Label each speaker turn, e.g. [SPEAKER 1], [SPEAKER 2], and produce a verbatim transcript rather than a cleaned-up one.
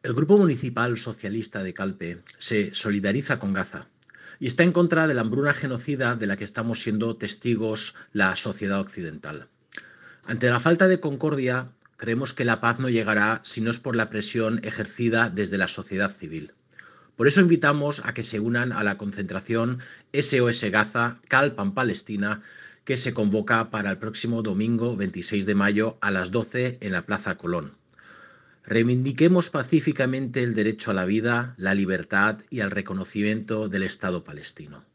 [SPEAKER 1] El Grupo Municipal Socialista de Calpe se solidariza con Gaza y está en contra de la hambruna genocida de la que estamos siendo testigos la sociedad occidental. Ante la falta de concordia, creemos que la paz no llegará si no es por la presión ejercida desde la sociedad civil. Por eso invitamos a que se unan a la concentración S O S Gaza, Calpan Palestina, que se convoca para el próximo domingo veintiséis de mayo a las doce en la Plaza Colón. Reivindiquemos pacíficamente el derecho a la vida, la libertad y al reconocimiento del Estado palestino.